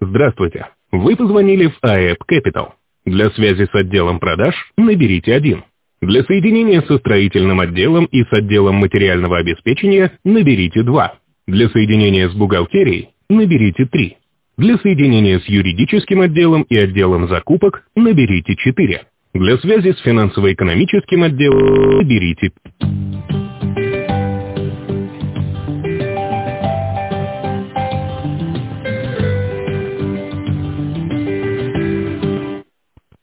Здравствуйте. Вы позвонили в AEP Capital. Для связи с отделом продаж наберите 1. Для соединения со строительным отделом и с отделом материального обеспечения наберите 2. Для соединения с бухгалтерией наберите 3. Для соединения с юридическим отделом и отделом закупок наберите 4. Для связи с финансово-экономическим отделом наберите 5.